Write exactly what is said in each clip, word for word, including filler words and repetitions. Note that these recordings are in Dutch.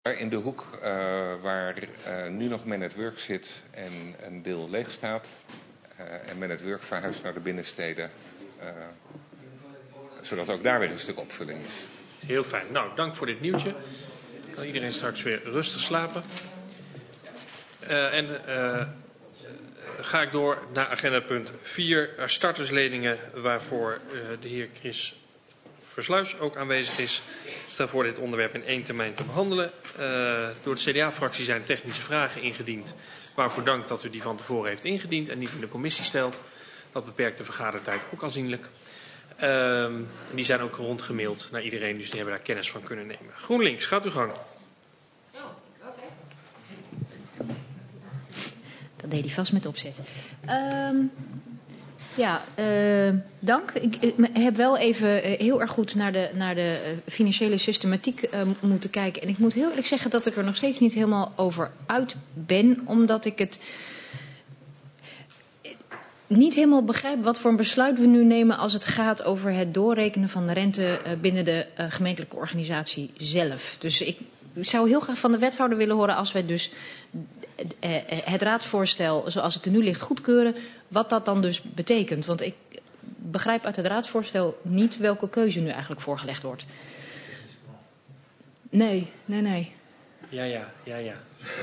In de hoek uh, waar uh, nu nog Men at Work zit en een deel leeg staat. Uh, en Men at Work verhuist naar de binnensteden. Uh, zodat ook daar weer een stuk opvulling is. Heel fijn. Nou, dank voor dit nieuwtje. Kan iedereen straks weer rustig slapen. Uh, en uh, ga ik door naar agenda punt vier. Startersleningen waarvoor uh, de heer Chris Versluis ook aanwezig is. Ik stel voor dit onderwerp in één termijn te behandelen. Uh, door de C D A-fractie zijn technische vragen ingediend. Waarvoor dank dat u die van tevoren heeft ingediend en niet in de commissie stelt. Dat beperkt de vergadertijd ook aanzienlijk. Uh, die zijn ook rondgemaild naar iedereen, dus die hebben daar kennis van kunnen nemen. GroenLinks, gaat uw gang. Dat deed hij vast met opzet. Um, ja, uh, dank. Ik, ik heb wel even uh, heel erg goed naar de, naar de uh, financiële systematiek uh, moeten kijken. En ik moet heel eerlijk zeggen dat ik er nog steeds niet helemaal over uit ben. Omdat ik het niet helemaal begrijp wat voor een besluit we nu nemen als het gaat over het doorrekenen van de rente uh, binnen de uh, gemeentelijke organisatie zelf. Dus ik zou heel graag van de wethouder willen horen als wij dus het raadsvoorstel zoals het er nu ligt goedkeuren, wat dat dan dus betekent. Want ik begrijp uit het raadsvoorstel niet welke keuze nu eigenlijk voorgelegd wordt. Nee, nee, nee. Ja, ja, ja, ja.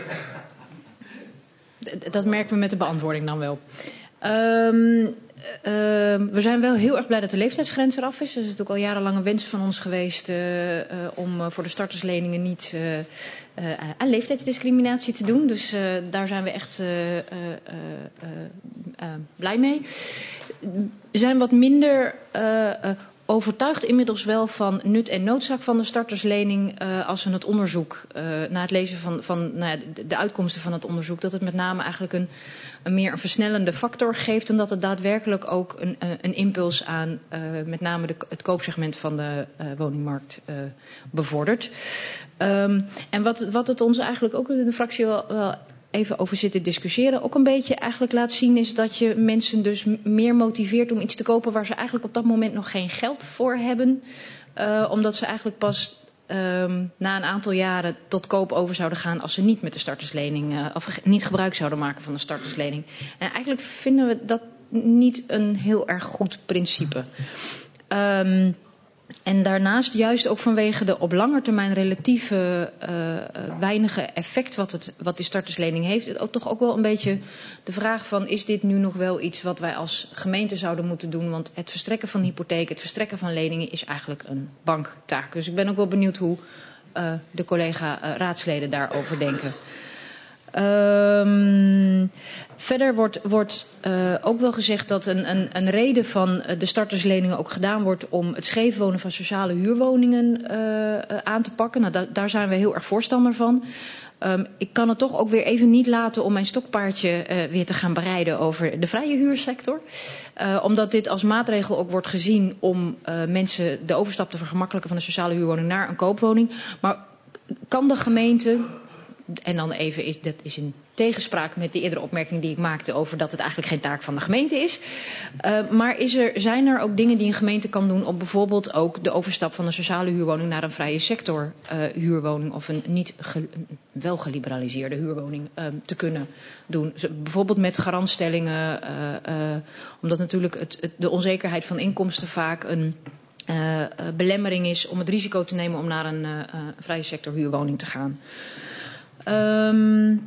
Dat merken we met de beantwoording dan wel. Um, uh, we zijn wel heel erg blij dat de leeftijdsgrens eraf is. Dat is natuurlijk al jarenlang een wens van ons geweest uh, uh, om uh, voor de startersleningen niet uh, uh, aan leeftijdsdiscriminatie te doen. Dus uh, daar zijn we echt uh, uh, uh, uh, blij mee. We zijn wat minder uh, uh, overtuigd inmiddels wel van nut en noodzaak van de starterslening uh, als we het onderzoek, uh, na het lezen van, van nou ja, de, de uitkomsten van het onderzoek, dat het met name eigenlijk een, een meer een versnellende factor geeft en dat het daadwerkelijk ook een, een impuls aan uh, met name de, het koopsegment van de uh, woningmarkt uh, bevordert. Um, en wat, wat het ons eigenlijk ook in de fractie wel, wel even over zitten discussiëren, ook een beetje eigenlijk laat zien is dat je mensen dus meer motiveert om iets te kopen waar ze eigenlijk op dat moment nog geen geld voor hebben. Uh, omdat ze eigenlijk pas um, na een aantal jaren tot koop over zouden gaan als ze niet met de starterslening, uh, of niet gebruik zouden maken van de starterslening. En eigenlijk vinden we dat niet een heel erg goed principe. Um, En daarnaast juist ook vanwege de op lange termijn relatieve uh, weinige effect wat, het, wat die starterslening heeft. Ook toch ook wel een beetje de vraag van is dit nu nog wel iets wat wij als gemeente zouden moeten doen. Want het verstrekken van hypotheek, het verstrekken van leningen is eigenlijk een banktaak. Dus ik ben ook wel benieuwd hoe uh, de collega uh, raadsleden daarover denken. Um, verder wordt, wordt uh, ook wel gezegd dat een, een, een reden van de startersleningen ook gedaan wordt om het scheefwonen van sociale huurwoningen uh, uh, aan te pakken. Nou, da, daar zijn we heel erg voorstander van. Um, ik kan het toch ook weer even niet laten om mijn stokpaardje uh, weer te gaan bereiden over de vrije huursector. Uh, omdat dit als maatregel ook wordt gezien om uh, mensen de overstap te vergemakkelijken van de sociale huurwoning naar een koopwoning. Maar kan de gemeente, en dan even, is, dat is in tegenspraak met de eerdere opmerking die ik maakte over dat het eigenlijk geen taak van de gemeente is. Uh, maar is er, zijn er ook dingen die een gemeente kan doen om bijvoorbeeld ook de overstap van een sociale huurwoning naar een vrije sector uh, huurwoning of een niet ge, wel geliberaliseerde huurwoning uh, te kunnen doen? Dus bijvoorbeeld met garantstellingen, uh, uh, omdat natuurlijk het, het, de onzekerheid van inkomsten vaak een uh, uh, belemmering is om het risico te nemen om naar een uh, uh, vrije sector huurwoning te gaan. Um,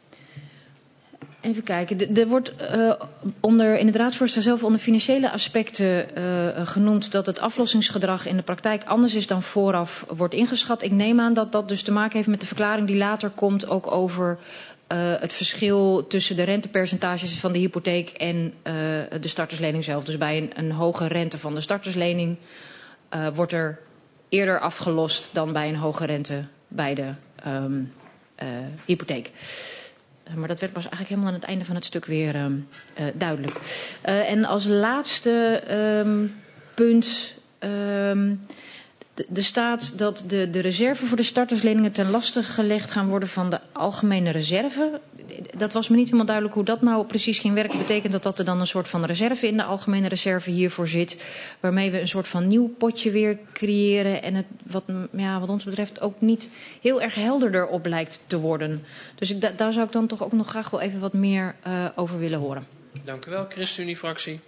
even kijken. Er wordt uh, onder, in het raadsvoorstel zelf onder financiële aspecten uh, genoemd dat het aflossingsgedrag in de praktijk anders is dan vooraf wordt ingeschat. Ik neem aan dat dat dus te maken heeft met de verklaring die later komt ook over uh, het verschil tussen de rentepercentages van de hypotheek en uh, de starterslening zelf. Dus bij een, een hoge rente van de starterslening uh, wordt er eerder afgelost dan bij een hoge rente bij de um, Uh, hypotheek. Uh, maar dat werd pas eigenlijk helemaal aan het einde van het stuk weer uh, uh, duidelijk. Uh, en als laatste um, punt. Um, Er staat dat de, de reserve voor de startersleningen ten laste gelegd gaan worden van de algemene reserve. dat was me niet helemaal duidelijk hoe dat nou precies ging werken. Betekent dat dat er dan een soort van reserve in de algemene reserve hiervoor zit, waarmee we een soort van nieuw potje weer creëren en het wat, ja, wat ons betreft ook niet heel erg helderder op lijkt te worden. Dus ik, da, daar zou ik dan toch ook nog graag wel even wat meer uh, over willen horen. Dank u wel, ChristenUnie-fractie.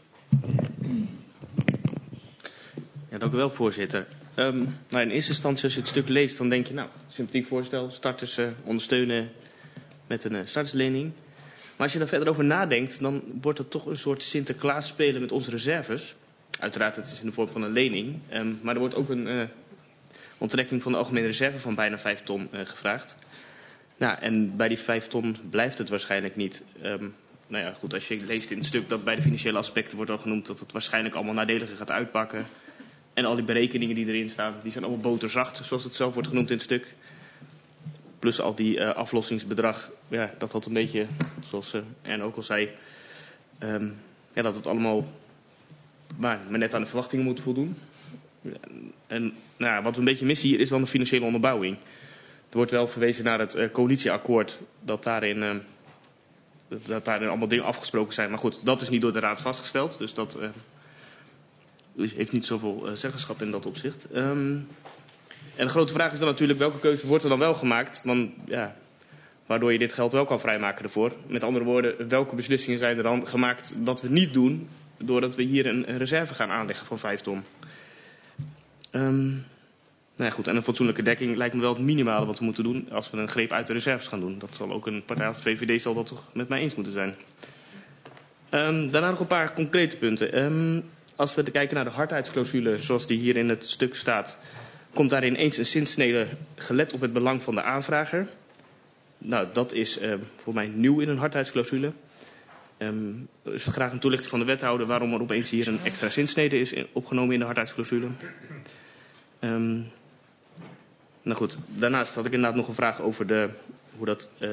Ja, dank u wel, voorzitter. Um, nou, in eerste instantie, als je het stuk leest, dan denk je, nou, sympathiek voorstel, starters uh, ondersteunen met een uh, starterslening. Maar als je daar verder over nadenkt, dan wordt het toch een soort Sinterklaas spelen met onze reserves. Uiteraard, het is in de vorm van een lening. Um, maar er wordt ook een uh, onttrekking van de algemene reserve van bijna vijf ton uh, gevraagd. Nou, en bij die vijf ton blijft het waarschijnlijk niet. Um, nou ja, goed, als je leest in het stuk dat bij de financiële aspecten wordt al genoemd dat het waarschijnlijk allemaal nadeliger gaat uitpakken. En al die berekeningen die erin staan, die zijn allemaal boterzacht, zoals het zelf wordt genoemd in het stuk. Plus al die uh, aflossingsbedrag, ja, dat had een beetje, zoals uh, Ern ook al zei, um, ja, dat het allemaal maar, maar net aan de verwachtingen moet voldoen. En nou, wat we een beetje missen hier is dan de financiële onderbouwing. Er wordt wel verwezen naar het uh, coalitieakkoord, dat daarin, uh, dat daarin allemaal dingen afgesproken zijn. Maar goed, dat is niet door de Raad vastgesteld, dus dat uh, heeft niet zoveel uh, zeggenschap in dat opzicht. Um, en de grote vraag is dan natuurlijk, welke keuze wordt er dan wel gemaakt? Want, ja, waardoor je dit geld wel kan vrijmaken ervoor. Met andere woorden, welke beslissingen zijn er dan gemaakt dat we niet doen, doordat we hier een, een reserve gaan aanleggen van vijf ton? Um, nou ja, goed, en een fatsoenlijke dekking lijkt me wel het minimale wat we moeten doen als we een greep uit de reserves gaan doen. Dat zal ook een partij als de V V D zal dat toch met mij eens moeten zijn. Um, daarna nog een paar concrete punten. Um, als we kijken naar de hardheidsclausule zoals die hier in het stuk staat, komt daarin eens een zinsnede gelet op het belang van de aanvrager. Nou, dat is uh, voor mij nieuw in een hardheidsclausule. Um, dus graag een toelichting van de wethouder waarom er opeens hier een extra zinsnede is opgenomen in de hardheidsclausule. Um, nou goed, daarnaast had ik inderdaad nog een vraag over de, hoe, dat, uh,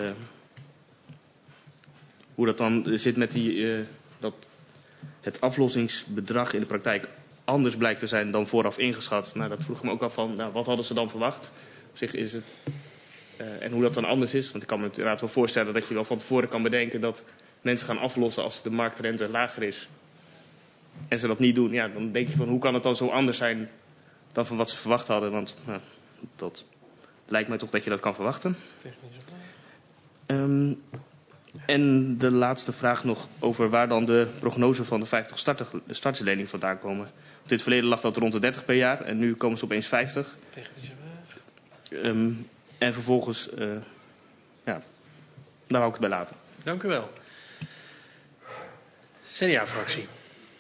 hoe dat dan zit met die, uh, dat het aflossingsbedrag in de praktijk anders blijkt te zijn dan vooraf ingeschat. Nou, dat vroeg me ook af van, nou, wat hadden ze dan verwacht? Op zich is het, uh, en hoe dat dan anders is. Want ik kan me inderdaad wel voorstellen dat je wel van tevoren kan bedenken dat mensen gaan aflossen als de marktrente lager is. En ze dat niet doen, ja, dan denk je van, hoe kan het dan zo anders zijn dan van wat ze verwacht hadden? Want nou, dat lijkt mij toch dat je dat kan verwachten. Um, en de laatste vraag nog over waar dan de prognose van de vijftig starterslening vandaan komen. Want in het verleden lag dat rond de dertig per jaar en nu komen ze opeens vijftig. Um, en vervolgens, uh, ja, daar wou ik het bij laten. Dank u wel. C D A-fractie.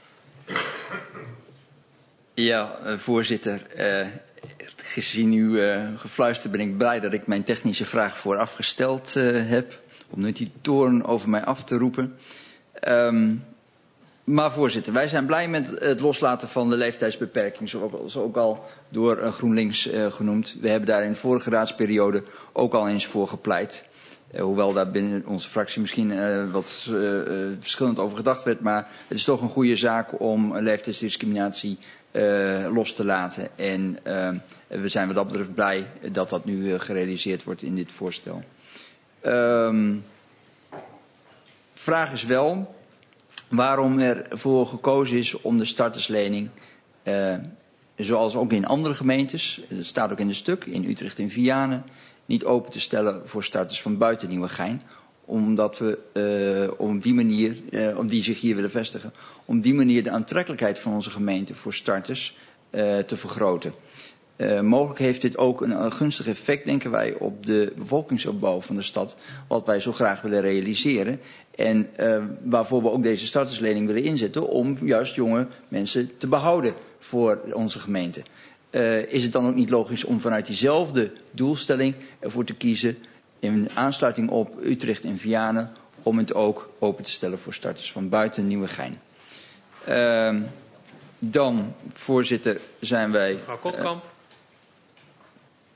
Ja, uh, voorzitter. Uh, gezien uw uh, gefluister ben ik blij dat ik mijn technische vraag vooraf gesteld uh, heb. Om niet die toorn over mij af te roepen. Um, maar voorzitter, wij zijn blij met het loslaten van de leeftijdsbeperking. Zoals ook al door uh, GroenLinks uh, genoemd. We hebben daar in de vorige raadsperiode ook al eens voor gepleit. Uh, hoewel daar binnen onze fractie misschien uh, wat uh, uh, verschillend over gedacht werd. Maar het is toch een goede zaak om leeftijdsdiscriminatie uh, los te laten. En uh, we zijn wat dat betreft blij dat dat nu uh, gerealiseerd wordt in dit voorstel. Um, vraag is wel waarom er voor gekozen is om de starterslening, uh, zoals ook in andere gemeentes, dat staat ook in het stuk, in Utrecht en Vianen, niet open te stellen voor starters van buiten Nieuwegein. Omdat we uh, om die manier, uh, om die zich hier willen vestigen, om die manier de aantrekkelijkheid van onze gemeente voor starters uh, te vergroten. Uh, mogelijk heeft dit ook een, een gunstig effect, denken wij, op de bevolkingsopbouw van de stad, wat wij zo graag willen realiseren. En uh, waarvoor we ook deze starterslening willen inzetten, om juist jonge mensen te behouden voor onze gemeente. Uh, is het dan ook niet logisch om vanuit diezelfde doelstelling ervoor te kiezen, in aansluiting op Utrecht en Vianen, om het ook open te stellen voor starters van buiten Nieuwegein? Uh, dan, voorzitter, zijn wij... Mevrouw Kotkamp.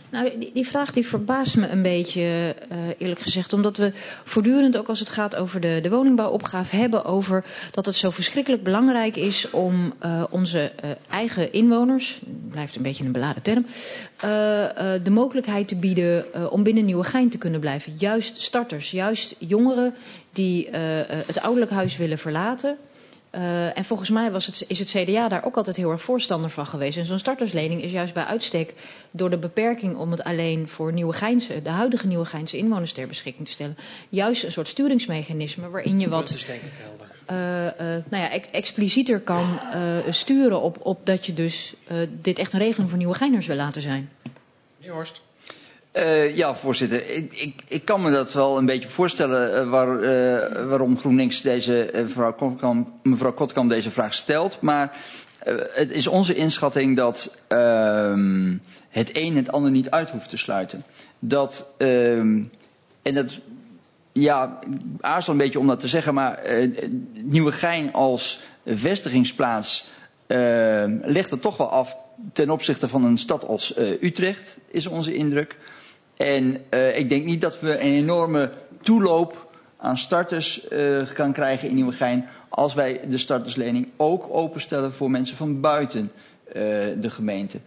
Nou, die, die vraag die verbaast me een beetje, uh, eerlijk gezegd. Omdat we voortdurend, ook als het gaat over de, de woningbouwopgave, hebben over dat het zo verschrikkelijk belangrijk is om uh, onze uh, eigen inwoners, blijft een beetje een beladen term, uh, uh, de mogelijkheid te bieden uh, om binnen Nieuwegein te kunnen blijven. Juist starters, juist jongeren die uh, uh, het ouderlijk huis willen verlaten. Uh, en volgens mij was het, is het C D A daar ook altijd heel erg voorstander van geweest. En zo'n starterslening is juist bij uitstek door de beperking om het alleen voor Nieuwegeinse, de huidige Nieuwegeinse inwoners ter beschikking te stellen, juist een soort sturingsmechanisme waarin je wat uh, uh, nou ja, ex explicieter kan uh, sturen op, op dat je dus uh, dit echt een regeling voor Nieuwegeiners wil laten zijn. Meneer Horst. Uh, ja, voorzitter. Ik, ik, ik kan me dat wel een beetje voorstellen uh, waar, uh, waarom GroenLinks deze, uh, mevrouw Kotkamp, mevrouw Kotkamp deze vraag stelt. Maar uh, het is onze inschatting dat uh, het een het ander niet uit hoeft te sluiten. Dat, uh, en dat, ja, ik aarzel een beetje om dat te zeggen, maar uh, Nieuwegein als vestigingsplaats uh, legt het toch wel af ten opzichte van een stad als uh, Utrecht, is onze indruk. En uh, ik denk niet dat we een enorme toeloop aan starters uh, gaan krijgen in Nieuwegein als wij de starterslening ook openstellen voor mensen van buiten uh, de gemeente.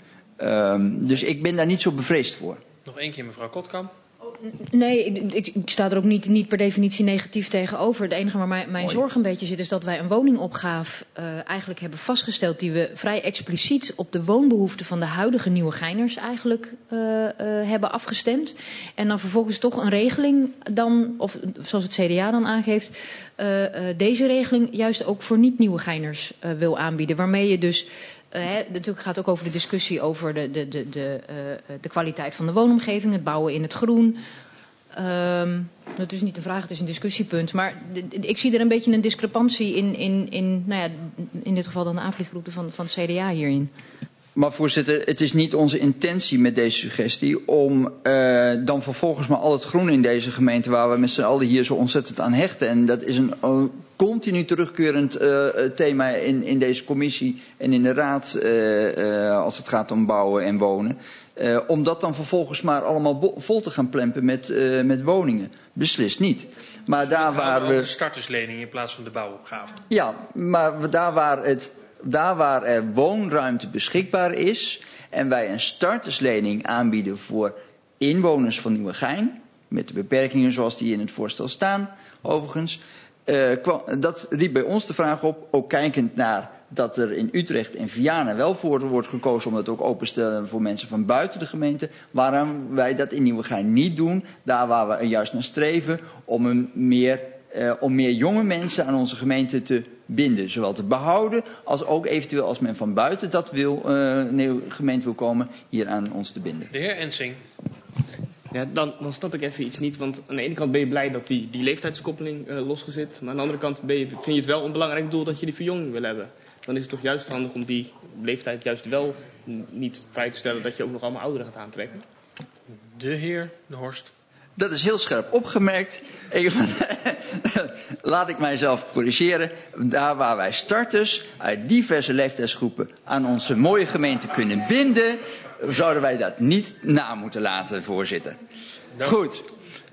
Um, dus ik ben daar niet zo bevreesd voor. Nog één keer mevrouw Kotkamp. Nee, ik, ik, ik sta er ook niet, niet per definitie negatief tegenover. Het enige waar mijn, mijn zorg een beetje zit is dat wij een woningopgave uh, eigenlijk hebben vastgesteld die we vrij expliciet op de woonbehoeften van de huidige Nieuwegeiners eigenlijk uh, uh, hebben afgestemd. En dan vervolgens toch een regeling dan, of zoals het C D A dan aangeeft, uh, uh, deze regeling juist ook voor niet-Nieuwegeiners uh, wil aanbieden. Waarmee je dus... Uh, he, natuurlijk gaat het ook over de discussie over de, de, de, de, uh, de kwaliteit van de woonomgeving, het bouwen in het groen. Um, het is niet een vraag, het is een discussiepunt. Maar de, de, ik zie er een beetje een discrepantie in, in, in, nou ja, in dit geval dan de aanvliegroute van, van het C D A hierin. Maar voorzitter, het is niet onze intentie met deze suggestie om uh, dan vervolgens maar al het groen in deze gemeente waar we met z'n allen hier zo ontzettend aan hechten. En dat is een uh, continu terugkerend uh, thema in, in deze commissie en in de raad uh, uh, als het gaat om bouwen en wonen. Uh, om dat dan vervolgens maar allemaal vol te gaan plempen met, uh, met woningen. Beslist niet. Maar daar waar we... de starterslening in plaats van de bouwopgave. Ja, maar daar waar het... Daar waar er woonruimte beschikbaar is en wij een starterslening aanbieden voor inwoners van Nieuwegein, met de beperkingen zoals die in het voorstel staan, overigens, uh, kwam, dat riep bij ons de vraag op, ook kijkend naar dat er in Utrecht en Vianen wel voor wordt gekozen om dat ook open te stellen voor mensen van buiten de gemeente, waarom wij dat in Nieuwegein niet doen, daar waar we er juist naar streven om een meer... Uh, om meer jonge mensen aan onze gemeente te binden. Zowel te behouden als ook eventueel als men van buiten dat wil, uh, nieuwe gemeente wil komen, hier aan ons te binden. De heer Ensing. Ja, dan, dan snap ik even iets niet. Want aan de ene kant ben je blij dat die, die leeftijdskoppeling uh, losgezet. Maar aan de andere kant ben je, vind je het wel een belangrijk doel dat je die verjonging wil hebben. Dan is het toch juist handig om die leeftijd juist wel niet vrij te stellen dat je ook nog allemaal ouderen gaat aantrekken. De heer De Horst. Dat is heel scherp opgemerkt. Ik, laat ik mijzelf corrigeren. Daar waar wij starters uit diverse leeftijdsgroepen aan onze mooie gemeente kunnen binden, zouden wij dat niet na moeten laten, voorzitter. Dank. Goed.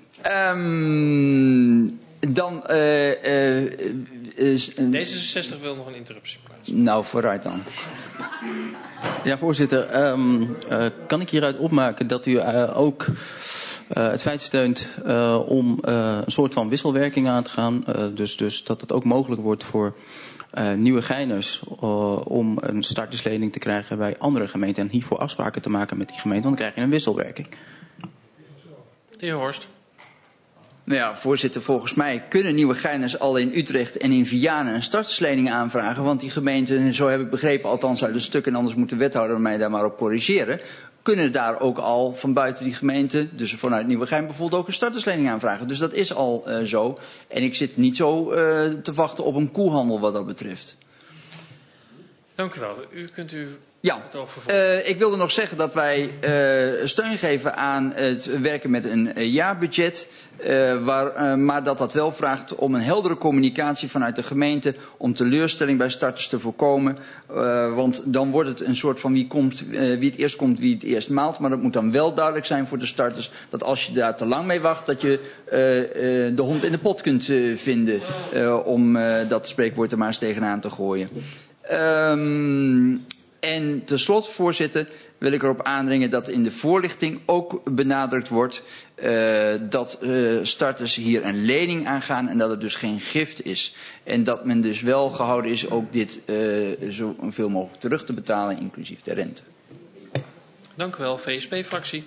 Um, dan... Uh, uh, is, uh, D zesenzestig wil nog een interruptie plaatsen. Nou, vooruit dan. Ja, voorzitter. Um, uh, kan ik hieruit opmaken dat u uh, ook... Uh, het feit steunt uh, om uh, een soort van wisselwerking aan te gaan. Uh, dus, dus dat het ook mogelijk wordt voor uh, Nieuwegeiners uh, om een starterslening te krijgen bij andere gemeenten. En hiervoor afspraken te maken met die gemeente. Dan krijg je een wisselwerking. De heer Horst. Nou ja, voorzitter, volgens mij kunnen Nieuwegeiners al in Utrecht en in Vianen een starterslening aanvragen. Want die gemeenten, zo heb ik begrepen, althans uit een stuk, en anders moet de wethouder mij daar maar op corrigeren, kunnen daar ook al van buiten die gemeente, dus vanuit Nieuwegein bijvoorbeeld, ook een starterslening aanvragen. Dus dat is al uh, zo. En ik zit niet zo uh, te wachten op een koehandel wat dat betreft. Dank u wel. U kunt u Ja, het over vervolgen. uh, ik wilde nog zeggen dat wij uh, steun geven aan het werken met een uh, jaarbudget. Uh, waar, uh, maar dat dat wel vraagt om een heldere communicatie vanuit de gemeente om teleurstelling bij starters te voorkomen. Uh, want dan wordt het een soort van wie, komt, uh, wie het eerst komt, wie het eerst maalt. Maar dat moet dan wel duidelijk zijn voor de starters dat als je daar te lang mee wacht, dat je uh, uh, de hond in de pot kunt uh, vinden. Uh, om uh, dat spreekwoord er maar eens tegenaan te gooien. Um, En tenslotte, voorzitter, wil ik erop aandringen dat in de voorlichting ook benadrukt wordt uh, dat uh, starters hier een lening aangaan en dat het dus geen gift is. En dat men dus wel gehouden is ook dit uh, zoveel mogelijk terug te betalen, inclusief de rente. Dank u wel, V S P-fractie.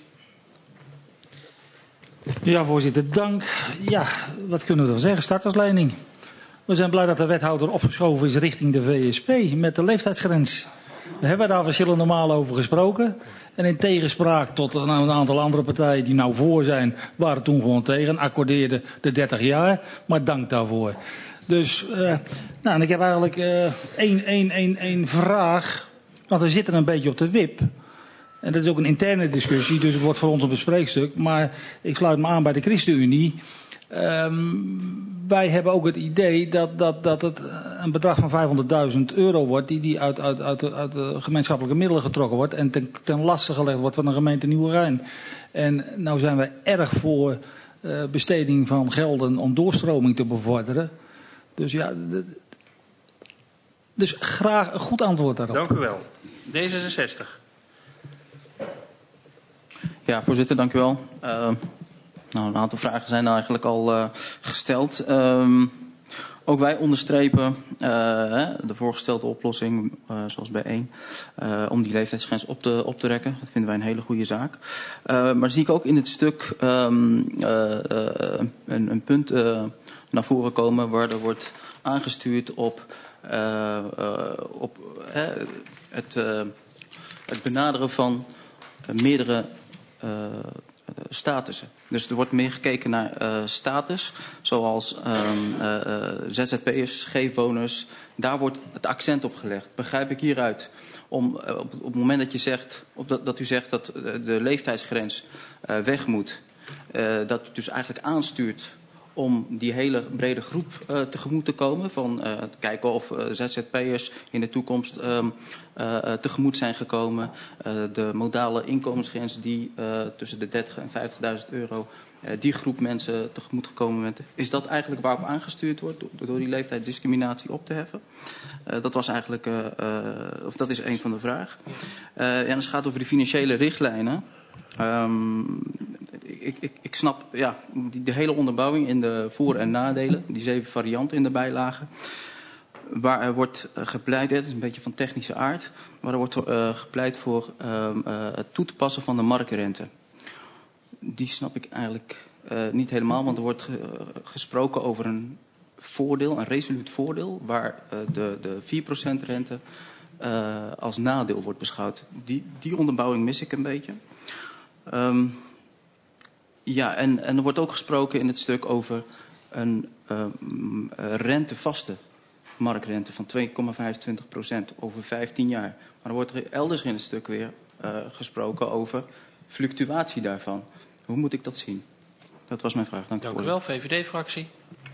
Ja, voorzitter, dank. Ja, wat kunnen we dan zeggen? Starterslening. We zijn blij dat de wethouder opgeschoven is richting de V S P met de leeftijdsgrens. We hebben daar verschillende malen over gesproken. En in tegenspraak tot een aantal andere partijen die nou voor zijn, waren toen gewoon tegen. Accordeerden de dertig jaar. Maar dank daarvoor. Dus, uh, nou, en ik heb eigenlijk uh, één, één, één, één vraag. Want we zitten een beetje op de wip. En dat is ook een interne discussie, dus het wordt voor ons een bespreekstuk. Maar ik sluit me aan bij de ChristenUnie. Um, wij hebben ook het idee dat, dat, dat het een bedrag van vijfhonderdduizend euro wordt die, die uit, uit, uit, uit de gemeenschappelijke middelen getrokken wordt en ten, ten laste gelegd wordt van de gemeente Nieuwegein. En nou zijn wij erg voor uh, besteding van gelden om doorstroming te bevorderen. Dus ja, de, dus graag een goed antwoord daarop. Dank u wel. D zesenzestig. Ja, voorzitter, dank u wel. Uh, Nou, een aantal vragen zijn eigenlijk al uh, gesteld. Um, ook wij onderstrepen uh, de voorgestelde oplossing, uh, zoals bij één, uh, om die leeftijdsgrens op te, op te rekken. Dat vinden wij een hele goede zaak. Uh, maar zie ik ook in het stuk um, uh, uh, een, een punt uh, naar voren komen waar er wordt aangestuurd op, uh, uh, op uh, het, uh, het benaderen van uh, meerdere uh, statussen. Dus er wordt meer gekeken naar uh, status, zoals um, uh, uh, Z Z P'ers, scheefwoners. Daar wordt het accent op gelegd. Begrijp ik hieruit? Om, uh, op, op het moment dat, je zegt, op dat, dat u zegt dat de leeftijdsgrens uh, weg moet, uh, dat u dus eigenlijk aanstuurt om die hele brede groep uh, tegemoet te komen. Van uh, te kijken of uh, Z Z P'ers in de toekomst um, uh, uh, tegemoet zijn gekomen. Uh, de modale inkomensgrens die uh, tussen de dertig en vijftigduizend euro, uh, die groep mensen tegemoet gekomen bent. Is dat eigenlijk waarop aangestuurd wordt door, door die leeftijdsdiscriminatie op te heffen? Uh, dat was eigenlijk, uh, uh, of dat is een van de vragen. Uh, en als het gaat over de financiële richtlijnen. Um, ik, ik, ik snap ja, die, de hele onderbouwing in de voor- en nadelen, die zeven varianten in de bijlage, waar er wordt gepleit, het is een beetje van technische aard, waar er wordt uh, gepleit voor um, uh, het toe te passen van de marktrente. Die snap ik eigenlijk uh, niet helemaal, want er wordt ge, uh, gesproken over een voordeel, een resoluut voordeel, waar uh, de, de vier procent rente uh, als nadeel wordt beschouwd. Die, die onderbouwing mis ik een beetje. Um, ja, en, en er wordt ook gesproken in het stuk over een um, rentevaste marktrente van twee komma vijfentwintig procent over vijftien jaar. Maar er wordt er elders in het stuk weer uh, gesproken over fluctuatie daarvan. Hoe moet ik dat zien? Dat was mijn vraag. Dank, Dank u wel, V V D-fractie.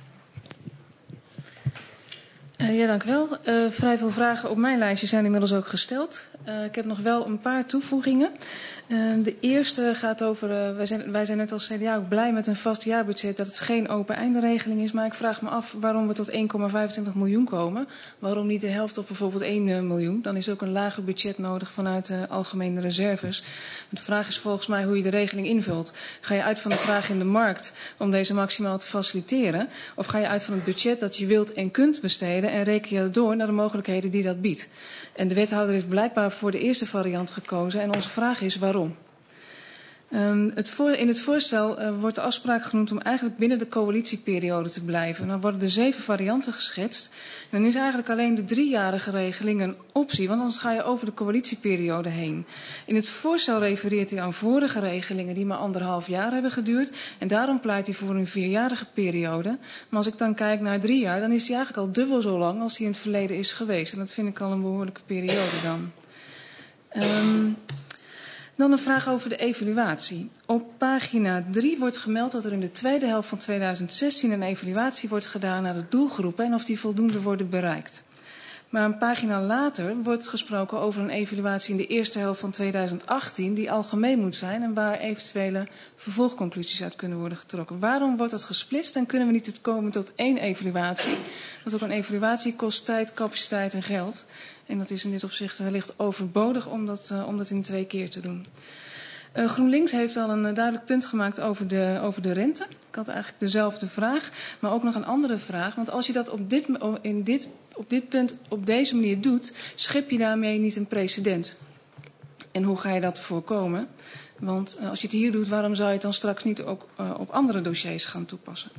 Uh, ja, dank u wel. Uh, vrij veel vragen op mijn lijstje zijn inmiddels ook gesteld. Uh, ik heb nog wel een paar toevoegingen. Uh, de eerste gaat over, uh, wij, zijn, wij zijn net als C D A ook blij met een vast jaarbudget dat het geen open einderegeling is. Maar ik vraag me af waarom we tot één komma vijfentwintig miljoen komen. Waarom niet de helft of bijvoorbeeld één uh, miljoen? Dan is ook een lager budget nodig vanuit de uh, algemene reserves. De vraag is volgens mij hoe je de regeling invult. Ga je uit van de vraag in de markt om deze maximaal te faciliteren? Of ga je uit van het budget dat je wilt en kunt besteden en reken je door naar de mogelijkheden die dat biedt? En de wethouder heeft blijkbaar voor de eerste variant gekozen en onze vraag is waarom. Um, het voor, in het voorstel uh, wordt de afspraak genoemd om eigenlijk binnen de coalitieperiode te blijven. Dan worden er zeven varianten geschetst. En dan is eigenlijk alleen de driejarige regeling een optie, want anders ga je over de coalitieperiode heen. In het voorstel refereert hij aan vorige regelingen die maar anderhalf jaar hebben geduurd. En daarom pleit hij voor een vierjarige periode. Maar als ik dan kijk naar drie jaar, dan is die eigenlijk al dubbel zo lang als die in het verleden is geweest. En dat vind ik al een behoorlijke periode dan. Um, Dan een vraag over de evaluatie. Op pagina drie wordt gemeld dat er in de tweede helft van tweeduizend zestien een evaluatie wordt gedaan naar de doelgroepen en of die voldoende worden bereikt. Maar een pagina later wordt gesproken over een evaluatie in de eerste helft van tweeduizend achttien die algemeen moet zijn en waar eventuele vervolgconclusies uit kunnen worden getrokken. Waarom wordt dat gesplitst en kunnen we niet komen tot één evaluatie? Want ook een evaluatie kost tijd, capaciteit en geld. En dat is in dit opzicht wellicht overbodig om dat, uh, om dat in twee keer te doen. Uh, GroenLinks heeft al een uh, duidelijk punt gemaakt over de, over de rente. Ik had eigenlijk dezelfde vraag, maar ook nog een andere vraag. Want als je dat op dit, in dit, op dit punt op deze manier doet, schep je daarmee niet een precedent. En hoe ga je dat voorkomen? Want uh, als je het hier doet, waarom zou je het dan straks niet ook uh, op andere dossiers gaan toepassen?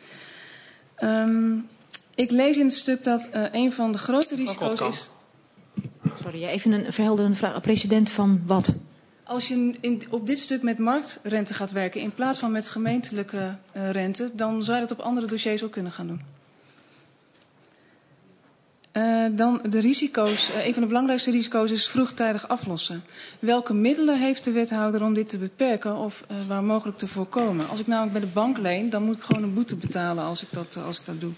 Um, ik lees in het stuk dat uh, een van de grote risico's is... Sorry, even een verhelderende vraag. Precedent van wat? Als je in, op dit stuk met marktrente gaat werken in plaats van met gemeentelijke uh, rente, dan zou je dat op andere dossiers ook kunnen gaan doen. Uh, dan de risico's. Uh, een van de belangrijkste risico's is vroegtijdig aflossen. Welke middelen heeft de wethouder om dit te beperken of uh, waar mogelijk te voorkomen? Als ik namelijk bij de bank leen, dan moet ik gewoon een boete betalen als ik dat, uh, als ik dat doe.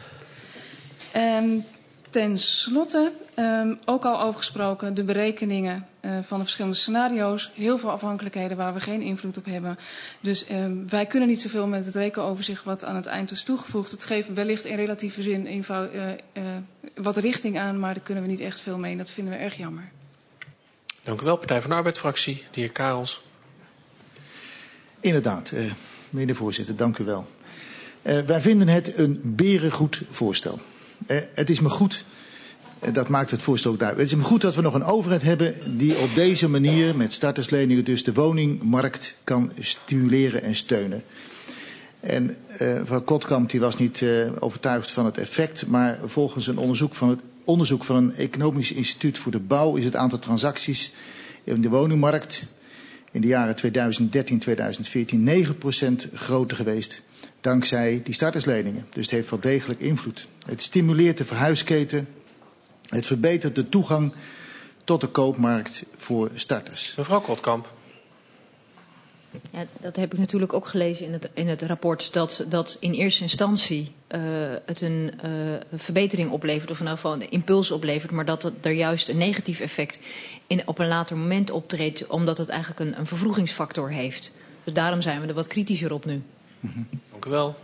En ten slotte, um, ook al over gesproken, de berekeningen uh, van de verschillende scenario's. Heel veel afhankelijkheden waar we geen invloed op hebben. Dus um, wij kunnen niet zoveel met het rekenoverzicht wat aan het eind is toegevoegd. Het geeft wellicht in relatieve zin eenvoud, uh, uh, wat richting aan, maar daar kunnen we niet echt veel mee. En dat vinden we erg jammer. Dank u wel, Partij van de Arbeid-fractie, de heer Karels. Inderdaad, uh, meneer de voorzitter, dank u wel. Uh, wij vinden het een berengoed voorstel. Uh, het is me goed, uh, dat maakt het voorstel ook duidelijk. Het is me goed dat we nog een overheid hebben die op deze manier met startersleningen dus de woningmarkt kan stimuleren en steunen. En uh, mevrouw Kotkamp die was niet uh, overtuigd van het effect, maar volgens een onderzoek van het onderzoek van een economisch instituut voor de bouw is het aantal transacties in de woningmarkt in de jaren tweeduizend dertien tot tweeduizend veertien negen procent groter geweest. Dankzij die startersleningen. Dus het heeft wel degelijk invloed. Het stimuleert de verhuisketen. Het verbetert de toegang tot de koopmarkt voor starters. Mevrouw Kotkamp. Ja, dat heb ik natuurlijk ook gelezen in het, in het rapport. Dat, dat in eerste instantie uh, het een uh, verbetering oplevert. Of in ieder geval een impuls oplevert. Maar dat het er juist een negatief effect in, op een later moment optreedt. Omdat het eigenlijk een, een vervroegingsfactor heeft. Dus daarom zijn we er wat kritischer op nu. Dank u wel.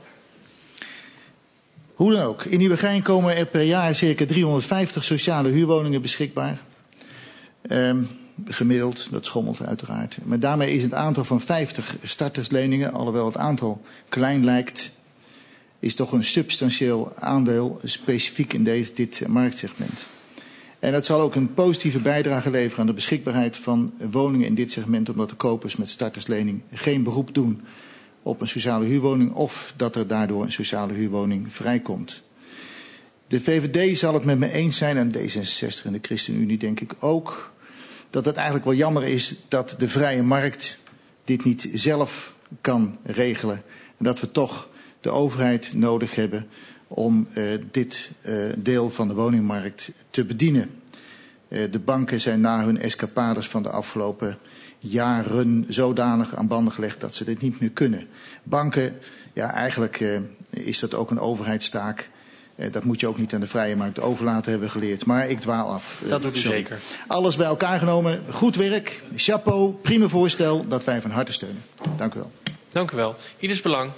Hoe dan ook. In Nieuwegein komen er per jaar circa driehonderdvijftig sociale huurwoningen beschikbaar. Um, gemiddeld, dat schommelt uiteraard. Maar daarmee is het aantal van vijftig startersleningen, alhoewel het aantal klein lijkt, is toch een substantieel aandeel specifiek in deze, dit marktsegment. En dat zal ook een positieve bijdrage leveren aan de beschikbaarheid van woningen in dit segment, omdat de kopers met starterslening geen beroep doen op een sociale huurwoning of dat er daardoor een sociale huurwoning vrijkomt. De V V D zal het met me eens zijn, en D zesenzestig en de ChristenUnie denk ik ook, dat het eigenlijk wel jammer is dat de vrije markt dit niet zelf kan regelen. En dat we toch de overheid nodig hebben om uh, dit uh, deel van de woningmarkt te bedienen. Uh, de banken zijn na hun escapades van de afgelopen jaren zodanig aan banden gelegd dat ze dit niet meer kunnen. Banken, ja eigenlijk uh, is dat ook een overheidstaak. Uh, dat moet je ook niet aan de vrije markt overlaten, hebben we geleerd. Maar ik dwaal af. Uh, dat doet u sorry. zeker. Alles bij elkaar genomen. Goed werk. Chapeau. Prima voorstel dat wij van harte steunen. Dank u wel. Dank u wel. Ieders Belang.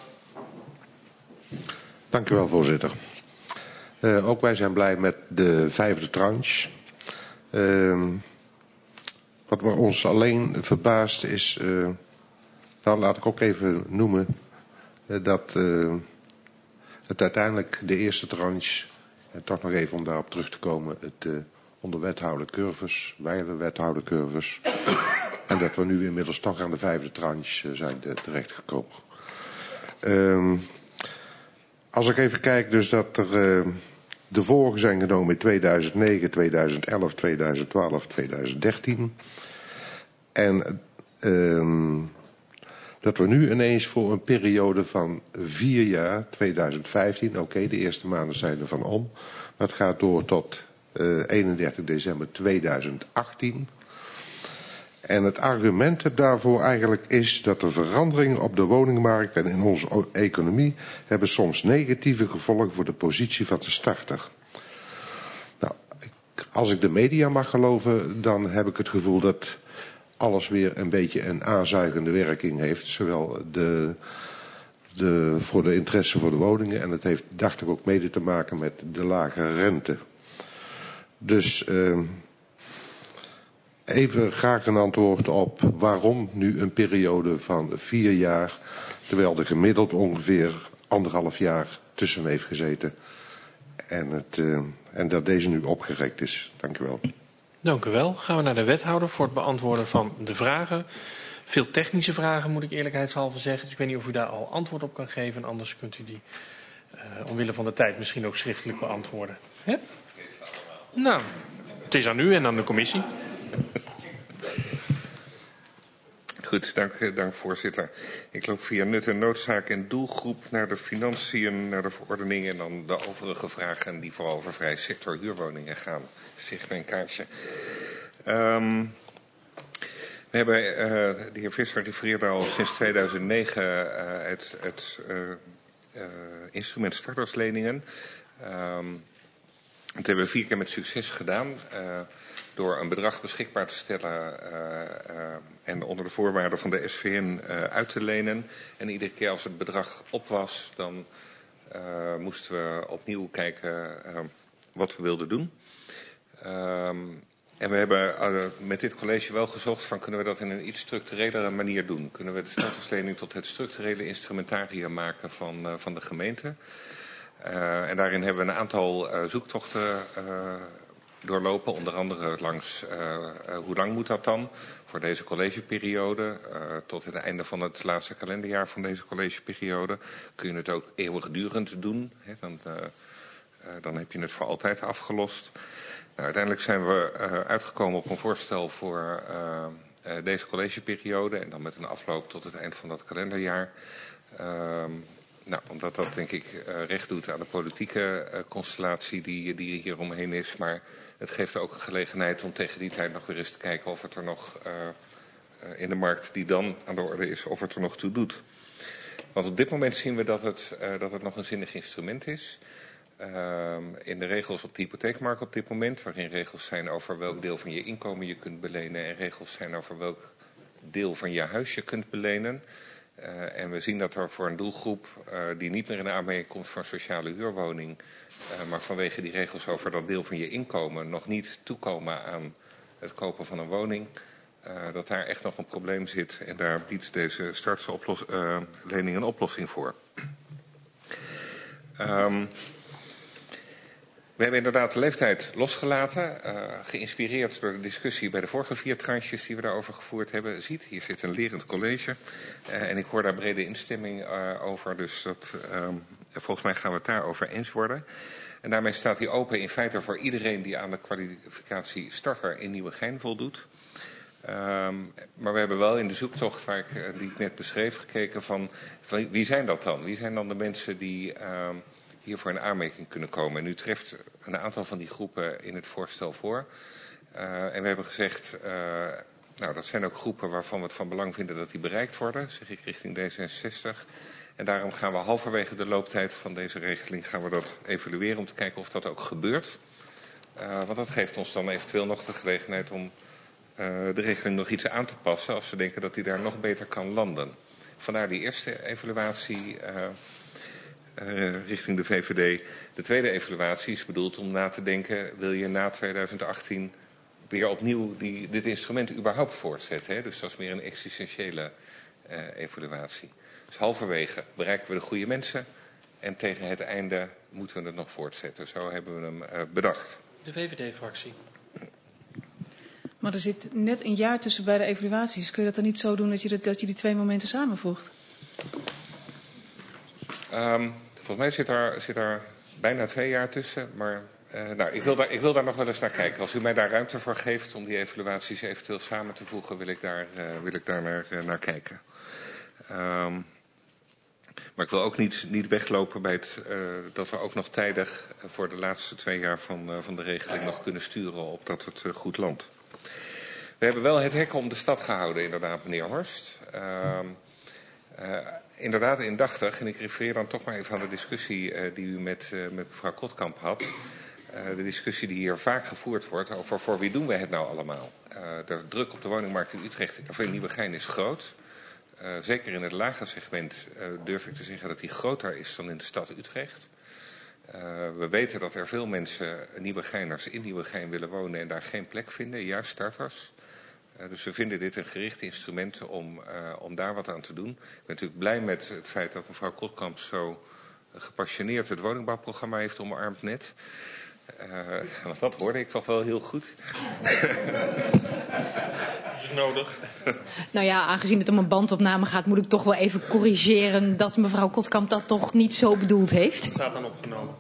Dank u wel, voorzitter. Uh, ook wij zijn blij met de vijfde tranche. Uh, wat ons alleen verbaast is, uh, nou laat ik ook even noemen, uh, dat uh, het uiteindelijk de eerste tranche, uh, toch nog even om daarop terug te komen, het uh, onder wethouder Curvers, wijle wethouder Curvers. En dat we nu inmiddels toch aan de vijfde tranche zijn terechtgekomen. Um, als ik even kijk dus dat er uh, de vorige zijn genomen in tweeduizend negen, tweeduizend elf, tweeduizend twaalf, tweeduizend dertien. En um, dat we nu ineens voor een periode van vier jaar, tweeduizend vijftien, oké, okay, de eerste maanden zijn er van om. Maar het gaat door tot uh, eenendertig december tweeduizend achttien. En het argument daarvoor eigenlijk is dat de veranderingen op de woningmarkt en in onze economie hebben soms negatieve gevolgen voor de positie van de starter. Nou, als ik de media mag geloven, dan heb ik het gevoel dat alles weer een beetje een aanzuigende werking heeft. Zowel de, de, voor de interesse voor de woningen en het heeft, dacht ik, ook mede te maken met de lage rente. Dus uh, even graag een antwoord op waarom nu een periode van vier jaar, terwijl er gemiddeld ongeveer anderhalf jaar tussen heeft gezeten. En, het, uh, en dat deze nu opgerekt is. Dank u wel. Dank u wel. Gaan we naar de wethouder voor het beantwoorden van de vragen. Veel technische vragen moet ik eerlijkheidshalve zeggen. Dus ik weet niet of u daar al antwoord op kan geven. Anders kunt u die uh, omwille van de tijd misschien ook schriftelijk beantwoorden. Hè? Nou, het is aan u en aan de commissie. Goed, dank, dank voorzitter. Ik loop via nut en noodzaak en doelgroep naar de financiën, naar de verordening en dan de overige vragen die vooral over vrije sector huurwoningen gaan. Zeg mijn kaartje. Um, we hebben, uh, de heer Visser refereerde al sinds tweeduizend negen uh, het, het uh, uh, instrument startersleningen. Um, dat hebben we vier keer met succes gedaan. Uh, door een bedrag beschikbaar te stellen uh, uh, en onder de voorwaarden van de S V N uh, uit te lenen. En iedere keer als het bedrag op was, dan uh, moesten we opnieuw kijken uh, wat we wilden doen. Um, en we hebben uh, met dit college wel gezocht van kunnen we dat in een iets structurelere manier doen. Kunnen we de starterslening tot het structurele instrumentarium maken van, uh, van de gemeente. Uh, en daarin hebben we een aantal uh, zoektochten uh, doorlopen. Onder andere langs uh, uh, hoe lang moet dat dan voor deze collegeperiode. Uh, tot het einde van het laatste kalenderjaar van deze collegeperiode. Kun je het ook eeuwigdurend doen. Hè, dan, uh, uh, dan heb je het voor altijd afgelost. Nou, uiteindelijk zijn we uh, uitgekomen op een voorstel voor uh, uh, deze collegeperiode. En dan met een afloop tot het eind van dat kalenderjaar. Uh, Nou, omdat dat denk ik uh, recht doet aan de politieke uh, constellatie die, die hier omheen is. Maar het geeft ook een gelegenheid om tegen die tijd nog weer eens te kijken of het er nog uh, uh, in de markt die dan aan de orde is, of het er nog toe doet. Want op dit moment zien we dat het, uh, dat het nog een zinnig instrument is. Uh, in de regels op de hypotheekmarkt op dit moment, waarin regels zijn over welk deel van je inkomen je kunt belenen en regels zijn over welk deel van je huis je kunt belenen. Uh, en we zien dat er voor een doelgroep uh, die niet meer in de aanmerking komt voor een sociale huurwoning, uh, maar vanwege die regels over dat deel van je inkomen nog niet toekomen aan het kopen van een woning, uh, dat daar echt nog een probleem zit. En daar biedt deze starterslening uh, een oplossing voor. Um, We hebben inderdaad de leeftijd losgelaten, uh, geïnspireerd door de discussie bij de vorige vier tranches die we daarover gevoerd hebben. Ziet, hier zit een lerend college uh, en ik hoor daar brede instemming uh, over, dus dat, uh, volgens mij gaan we het daarover eens worden. En daarmee staat hij open in feite voor iedereen die aan de kwalificatie starter in Nieuwegein voldoet. Um, maar we hebben wel in de zoektocht waar ik, uh, die ik net beschreef gekeken van, van wie zijn dat dan? Wie zijn dan de mensen die Uh, hiervoor in aanmerking kunnen komen. En u treft een aantal van die groepen in het voorstel voor. Uh, en we hebben gezegd, uh, nou dat zijn ook groepen waarvan we het van belang vinden dat die bereikt worden, zeg ik richting D zesenzestig. En daarom gaan we halverwege de looptijd van deze regeling gaan we dat evalueren om te kijken of dat ook gebeurt. Uh, want dat geeft ons dan eventueel nog de gelegenheid om uh, de regeling nog iets aan te passen als we denken dat die daar nog beter kan landen. Vandaar die eerste evaluatie Uh, Uh, richting de V V D. De tweede evaluatie is bedoeld om na te denken, wil je na tweeduizend achttien weer opnieuw die, dit instrument überhaupt voortzetten. Hè? Dus dat is meer een existentiële uh, evaluatie. Dus halverwege bereiken we de goede mensen en tegen het einde moeten we het nog voortzetten. Zo hebben we hem uh, bedacht. De V V D-fractie. Maar er zit net een jaar tussen bij de evaluaties. Kun je dat dan niet zo doen dat je, dat, dat je die twee momenten samenvoegt? Um, volgens mij zit er, zit er bijna twee jaar tussen. Maar uh, nou, ik, wil daar, ik wil daar nog wel eens naar kijken. Als u mij daar ruimte voor geeft om die evaluaties eventueel samen te voegen, wil ik daar, uh, wil ik daar naar, uh, naar kijken. Um, maar ik wil ook niet, niet weglopen bij het, uh, dat we ook nog tijdig voor de laatste twee jaar van, uh, van de regeling nog kunnen sturen op dat het uh, goed landt. We hebben wel het hek om de stad gehouden, inderdaad, meneer Horst. Uh, uh, inderdaad indachtig, en ik refereer dan toch maar even aan de discussie uh, die u met, uh, met mevrouw Kotkamp had. Uh, de discussie die hier vaak gevoerd wordt over voor wie doen we het nou allemaal. Uh, de druk op de woningmarkt in Utrecht, of in Nieuwegein, is groot. Uh, zeker in het lage segment uh, durf ik te zeggen dat die groter is dan in de stad Utrecht. Uh, we weten dat er veel mensen, Nieuwegeiners, in Nieuwegein willen wonen en daar geen plek vinden, juist starters. Uh, dus we vinden dit een gericht instrument om, uh, om daar wat aan te doen. Ik ben natuurlijk blij met het feit dat mevrouw Kotkamp zo gepassioneerd het woningbouwprogramma heeft omarmd net. Uh, want dat hoorde ik toch wel heel goed. Nodig. Nou ja, aangezien het om een bandopname gaat, moet ik toch wel even corrigeren dat mevrouw Kotkamp dat toch niet zo bedoeld heeft. Dat staat dan opgenomen.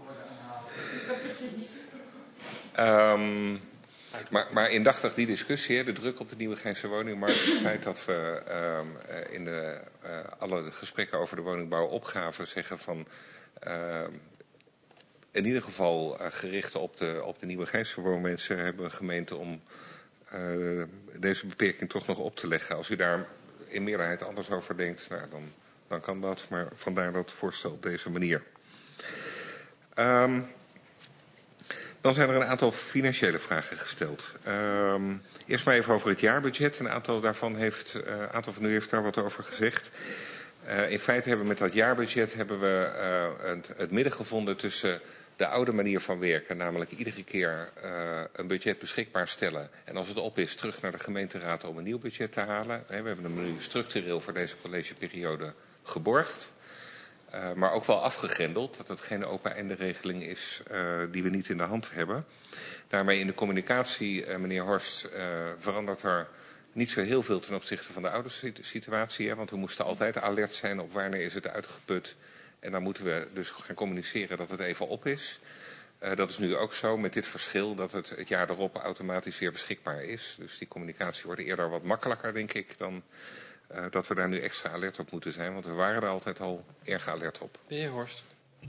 Um, maar, maar indachtig die discussie, de druk op de Nieuwegeinse woningmarkt, het feit dat we um, in de, uh, alle gesprekken over de woningbouwopgave zeggen van uh, in ieder geval uh, gericht op de, op de Nieuwegeinse woonmensen hebben we gemeente om uh, deze beperking toch nog op te leggen. Als u daar in meerderheid anders over denkt, nou, dan, dan kan dat, maar vandaar dat voorstel op deze manier. Um, Dan zijn er een aantal financiële vragen gesteld. Um, eerst maar even over het jaarbudget. Een aantal daarvan heeft, uh, een aantal van u heeft daar wat over gezegd. Uh, in feite hebben we met dat jaarbudget hebben we uh, het, het midden gevonden tussen de oude manier van werken, namelijk iedere keer uh, een budget beschikbaar stellen en als het op is terug naar de gemeenteraad om een nieuw budget te halen. We hebben hem nu structureel voor deze collegeperiode geborgd. Uh, maar ook wel afgegrendeld, dat het geen open-einde regeling is uh, die we niet in de hand hebben. Daarmee in de communicatie, uh, meneer Horst, uh, verandert er niet zo heel veel ten opzichte van de oude situatie. Hè, want we moesten altijd alert zijn op wanneer is het uitgeput. En dan moeten we dus gaan communiceren dat het even op is. Uh, dat is nu ook zo met dit verschil dat het het jaar erop automatisch weer beschikbaar is. Dus die communicatie wordt eerder wat makkelijker, denk ik, dan Uh, dat we daar nu extra alert op moeten zijn. Want we waren er altijd al erg alert op. De heer Horst.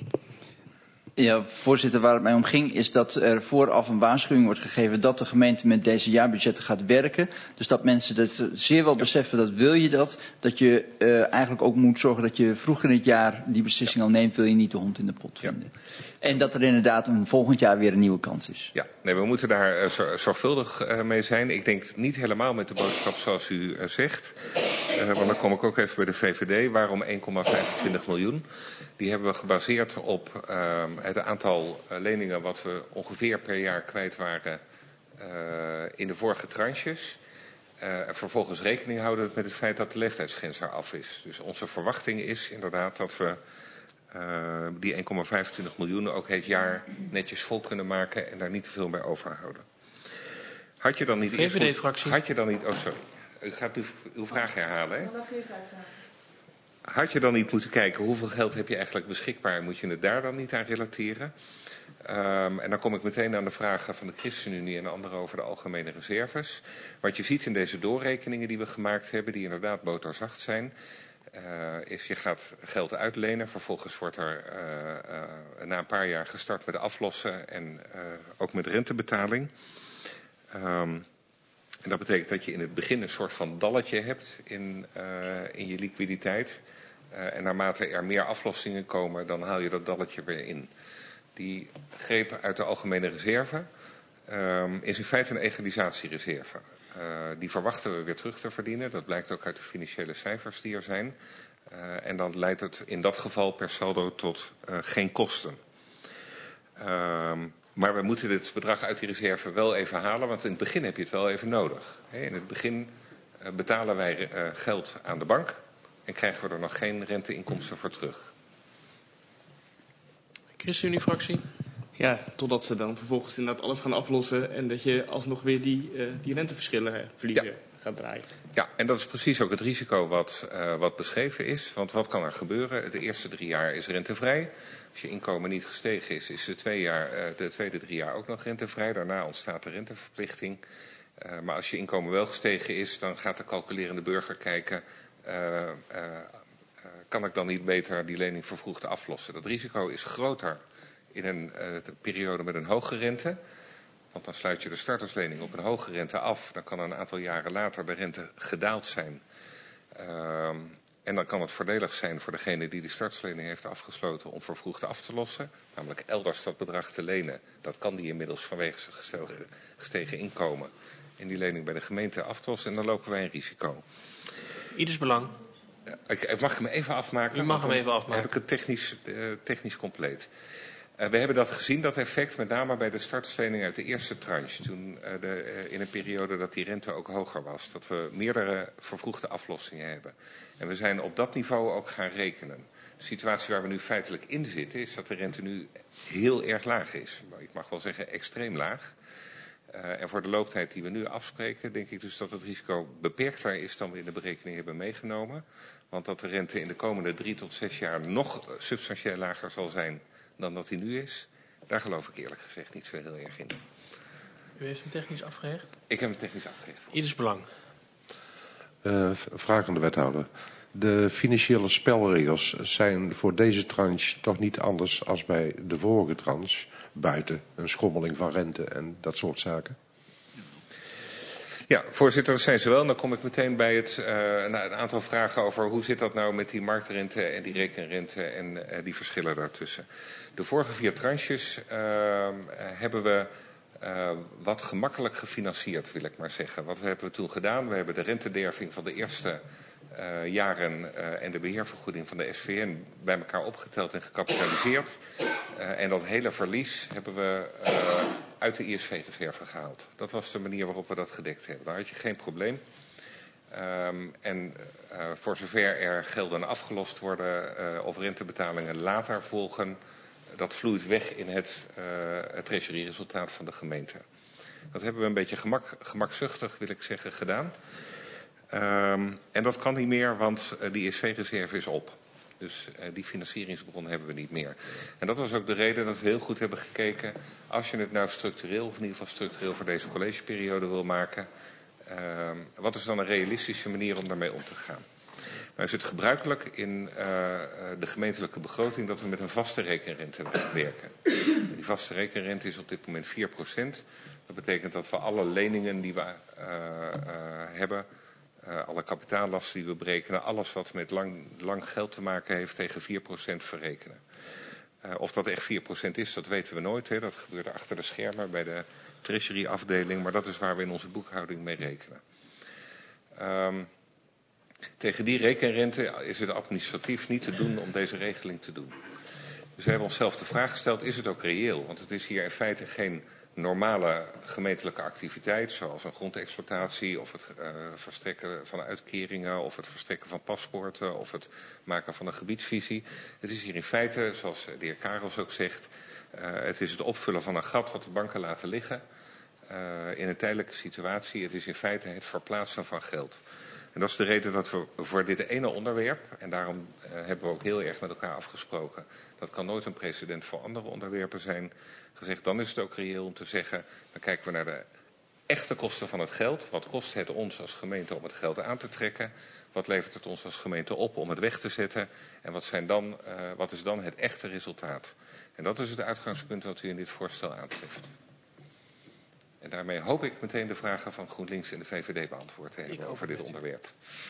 Ja, voorzitter, waar het mij om ging is dat er vooraf een waarschuwing wordt gegeven dat de gemeente met deze jaarbudgetten gaat werken. Dus dat mensen dat zeer wel beseffen, dat wil je dat. Dat je uh, eigenlijk ook moet zorgen dat je vroeg in het jaar die beslissing ja. al neemt, wil je niet de hond in de pot vinden. Ja. En dat er inderdaad een volgend jaar weer een nieuwe kans is. Ja, nee, we moeten daar uh, zorgvuldig uh, mee zijn. Ik denk niet helemaal met de boodschap zoals u uh, zegt. Uh, want dan kom ik ook even bij de V V D. Waarom één komma vijfentwintig miljoen? Die hebben we gebaseerd op uh, het aantal uh, leningen wat we ongeveer per jaar kwijt waren uh, in de vorige tranches. Uh, vervolgens rekening houden met het feit dat de leeftijdsgrens eraf is. Dus onze verwachting is inderdaad dat we uh, die één komma vijfentwintig miljoen ook het jaar netjes vol kunnen maken en daar niet te veel bij overhouden. Had je dan niet V V D-fractie. Had je dan niet, oh sorry, u gaat nu uw vraag herhalen, hè? Had je dan niet moeten kijken hoeveel geld heb je eigenlijk beschikbaar? Moet je het daar dan niet aan relateren? Um, en dan kom ik meteen aan de vragen van de ChristenUnie en de anderen over de algemene reserves. Wat je ziet in deze doorrekeningen die we gemaakt hebben, die inderdaad boterzacht zijn, uh, is je gaat geld uitlenen. Vervolgens wordt er uh, uh, na een paar jaar gestart met aflossen en uh, ook met rentebetaling. Um, En dat betekent dat je in het begin een soort van dalletje hebt in, uh, in je liquiditeit. Uh, en naarmate er meer aflossingen komen, dan haal je dat dalletje weer in. Die greep uit de algemene reserve um, is in feite een egalisatiereserve. Uh, die verwachten we weer terug te verdienen. Dat blijkt ook uit de financiële cijfers die er zijn. Uh, en dan leidt het in dat geval per saldo tot uh, geen kosten. Um, Maar we moeten dit bedrag uit die reserve wel even halen, want in het begin heb je het wel even nodig. In het begin betalen wij geld aan de bank en krijgen we er nog geen renteinkomsten voor terug. ChristenUnie-fractie. Ja, totdat ze dan vervolgens inderdaad alles gaan aflossen en dat je alsnog weer die, uh, die renteverschillen verliezen ja. gaat draaien. Ja, en dat is precies ook het risico wat, uh, wat beschreven is. Want wat kan er gebeuren? De eerste drie jaar is rentevrij. Als je inkomen niet gestegen is, is de, twee jaar, uh, de tweede drie jaar ook nog rentevrij. Daarna ontstaat de renteverplichting. Uh, maar als je inkomen wel gestegen is, dan gaat de calculerende burger kijken, Uh, uh, uh, kan ik dan niet beter die lening vervroegd aflossen? Dat risico is groter in een uh, periode met een hoge rente. Want dan sluit je de starterslening op een hoge rente af. Dan kan een aantal jaren later de rente gedaald zijn. Uh, en dan kan het voordelig zijn voor degene die de starterslening heeft afgesloten om vervroegd af te lossen. Namelijk elders dat bedrag te lenen. Dat kan die inmiddels vanwege zijn gestegen, gestegen inkomen in die lening bij de gemeente af te lossen. En dan lopen wij een risico. Ieders belang. Ik, mag ik hem even afmaken? U mag hem even afmaken. Heb ik het technisch, uh, technisch compleet. Uh, we hebben dat gezien, dat effect, met name bij de starterslening uit de eerste tranche. Toen uh, de, uh, in een periode dat die rente ook hoger was. Dat we meerdere vervroegde aflossingen hebben. En we zijn op dat niveau ook gaan rekenen. De situatie waar we nu feitelijk in zitten is dat de rente nu heel erg laag is. Ik mag wel zeggen extreem laag. Uh, en voor de looptijd die we nu afspreken, denk ik dus dat het risico beperkter is dan we in de berekening hebben meegenomen. Want dat de rente in de komende drie tot zes jaar nog substantieel lager zal zijn dan dat die nu is, daar geloof ik eerlijk gezegd niet zo heel erg in. U heeft hem technisch afgerecht? Ik heb hem technisch afgerecht. Ieders belang. Uh, vraag aan de wethouder. De financiële spelregels zijn voor deze tranche toch niet anders als bij de vorige tranche, buiten een schommeling van rente en dat soort zaken? Ja, voorzitter, dat zijn ze wel. En dan kom ik meteen bij het, uh, nou, een aantal vragen over hoe zit dat nou met die marktrente en die rekenrente en uh, die verschillen daartussen. De vorige vier tranches uh, hebben we uh, wat gemakkelijk gefinancierd, wil ik maar zeggen. Wat hebben we toen gedaan? We hebben de rentederving van de eerste Uh, jaren uh, en de beheervergoeding van de S V N bij elkaar opgeteld en gecapitaliseerd. Uh, en dat hele verlies hebben we uh, uit de I S V-reserve gehaald. Dat was de manier waarop we dat gedekt hebben. Daar had je geen probleem. Um, en uh, voor zover er gelden afgelost worden uh, of rentebetalingen later volgen, dat vloeit weg in het, uh, het treasury-resultaat van de gemeente. Dat hebben we een beetje gemak, gemakzuchtig, wil ik zeggen, gedaan. Um, en dat kan niet meer, want uh, die I S V-reserve is op. Dus uh, die financieringsbron hebben we niet meer. En dat was ook de reden dat we heel goed hebben gekeken. Als je het nou structureel, of in ieder geval structureel voor deze collegeperiode wil maken, Uh, wat is dan een realistische manier om daarmee om te gaan? Nou is het gebruikelijk in uh, de gemeentelijke begroting dat we met een vaste rekenrente werken. Die vaste rekenrente is op dit moment vier procent. Dat betekent dat we alle leningen die we uh, uh, hebben, uh, alle kapitaallasten die we berekenen, alles wat met lang, lang geld te maken heeft tegen vier procent verrekenen. Uh, of dat echt vier procent is, dat weten we nooit. Hè. Dat gebeurt achter de schermen bij de treasury afdeling, maar dat is waar we in onze boekhouding mee rekenen. Um, tegen die rekenrente is het administratief niet te doen om deze regeling te doen. Dus we hebben onszelf de vraag gesteld, is het ook reëel? Want het is hier in feite geen normale gemeentelijke activiteit, zoals een grondexploitatie of het uh, verstrekken van uitkeringen of het verstrekken van paspoorten of het maken van een gebiedsvisie. Het is hier in feite, zoals de heer Karels ook zegt, uh, het is het opvullen van een gat wat de banken laten liggen uh, in een tijdelijke situatie. Het is in feite het verplaatsen van geld. En dat is de reden dat we voor dit ene onderwerp, en daarom uh, hebben we ook heel erg met elkaar afgesproken, dat kan nooit een precedent voor andere onderwerpen zijn, gezegd, dan is het ook reëel om te zeggen, dan kijken we naar de echte kosten van het geld. Wat kost het ons als gemeente om het geld aan te trekken? Wat levert het ons als gemeente op om het weg te zetten? En wat, zijn dan, uh, wat is dan het echte resultaat? En dat is het uitgangspunt dat u in dit voorstel aantreft. En daarmee hoop ik meteen de vragen van GroenLinks en de V V D beantwoord te hebben over dit onderwerp.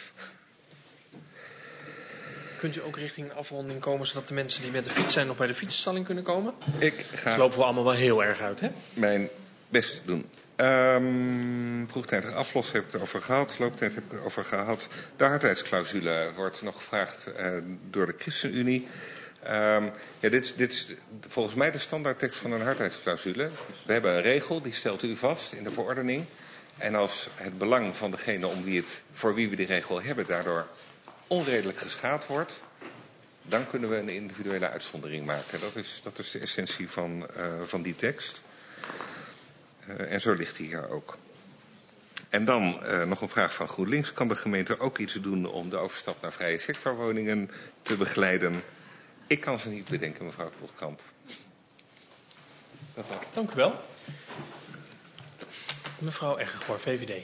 Kunt u ook richting een afronding komen, zodat de mensen die met de fiets zijn nog bij de fietsenstalling kunnen komen? Ik ga dus lopen we allemaal wel heel erg uit, hè? Mijn best doen. Um, vroegtijdig aflossen heb ik het over gehad. Looptijd heb ik het over gehad. De hardheidsclausule wordt nog gevraagd uh, door de ChristenUnie. Um, ja, dit, dit is volgens mij de standaardtekst van een hardheidsclausule. We hebben een regel, die stelt u vast in de verordening. En als het belang van degene om wie het, voor wie we die regel hebben daardoor onredelijk geschaad wordt, dan kunnen we een individuele uitzondering maken. Dat is, dat is de essentie van, uh, van die tekst. Uh, en zo ligt die hier ook. En dan uh, nog een vraag van GroenLinks. Kan de gemeente ook iets doen om de overstap naar vrije sectorwoningen te begeleiden? Ik kan ze niet bedenken, mevrouw Krotkamp. Dat was. Dank u wel. Mevrouw Eggergoor, V V D.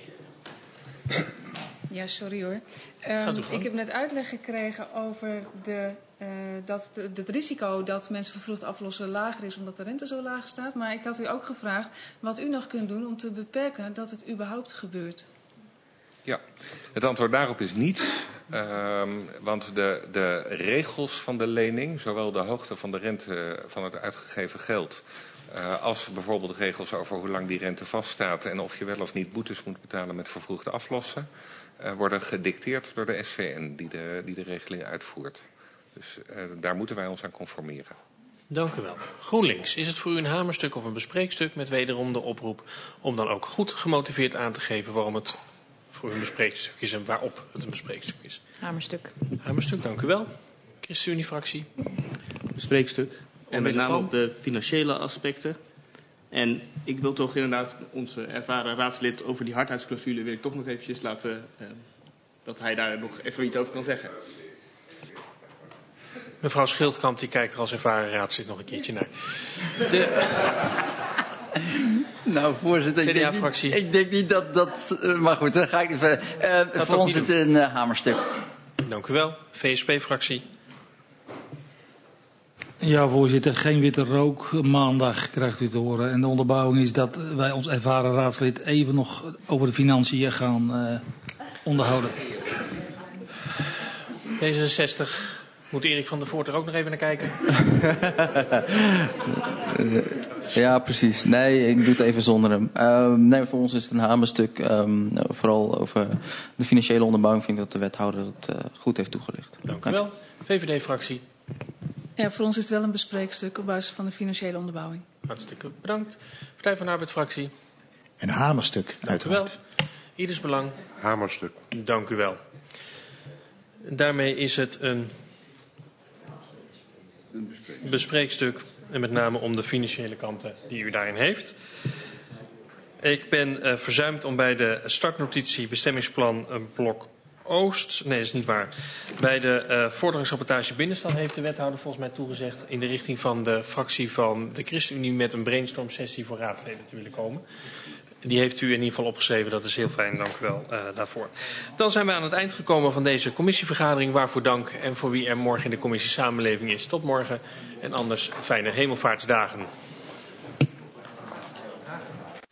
Ja, sorry hoor. Um, ik heb net uitleg gekregen over de, uh, dat de, het risico dat mensen vervroegd aflossen lager is omdat de rente zo laag staat. Maar ik had u ook gevraagd wat u nog kunt doen om te beperken dat het überhaupt gebeurt. Ja, het antwoord daarop is niets. Um, want de, de regels van de lening, zowel de hoogte van de rente van het uitgegeven geld, Uh, als bijvoorbeeld regels over hoe lang die rente vaststaat en of je wel of niet boetes moet betalen met vervroegde aflossen, uh, worden gedicteerd door de S V N die de, die de regeling uitvoert. Dus uh, daar moeten wij ons aan conformeren. Dank u wel. GroenLinks, is het voor u een hamerstuk of een bespreekstuk met wederom de oproep om dan ook goed gemotiveerd aan te geven waarom het voor u een bespreekstuk is en waarop het een bespreekstuk is? Hamerstuk. Hamerstuk, dank u wel. ChristenUnie-fractie. Bespreekstuk. En met name op de financiële aspecten. En ik wil toch inderdaad onze ervaren raadslid over die hardheidsclausule wil ik toch nog eventjes laten, uh, dat hij daar nog even iets over kan zeggen. Mevrouw Schildkamp die kijkt er als ervaren raadslid nog een keertje naar. De... Nou, voorzitter, C D A-fractie. Ik, ik denk niet dat dat... Uh, maar goed, dan ga ik even... Uh, voor ons is het een uh, hamerstuk. Dank u wel. V S P-fractie. Ja, voorzitter, geen witte rook. Maandag krijgt u te horen. En de onderbouwing is dat wij ons ervaren raadslid even nog over de financiën gaan uh, onderhouden. D zesenzestig. Moet Erik van der Voort er ook nog even naar kijken? Ja, precies. Nee, ik doe het even zonder hem. Uh, nee, voor ons is het een hamerstuk. Um, vooral over de financiële onderbouwing vind ik dat de wethouder het uh, goed heeft toegelicht. Dank u wel. V V D-fractie. Ja, voor ons is het wel een bespreekstuk op basis van de financiële onderbouwing. Hartstikke bedankt. Partij van de Arbeid-fractie. Een hamerstuk, Dank u wel. Ieders Belang. Hamerstuk. Dank u wel. Daarmee is het een bespreekstuk. En met name om de financiële kanten die u daarin heeft. Ik ben uh, verzuimd om bij de startnotitie bestemmingsplan uh, blok Oost, nee dat is niet waar. Bij de uh, vorderingsrapportage binnenstand heeft de wethouder volgens mij toegezegd in de richting van de fractie van de ChristenUnie met een brainstorm sessie voor raadsleden te willen komen. Die heeft u in ieder geval opgeschreven, dat is heel fijn, dank u wel uh, daarvoor. Dan zijn we aan het eind gekomen van deze commissievergadering, waarvoor dank en voor wie er morgen in de commissie Samenleving is. Tot morgen en anders fijne hemelvaartsdagen.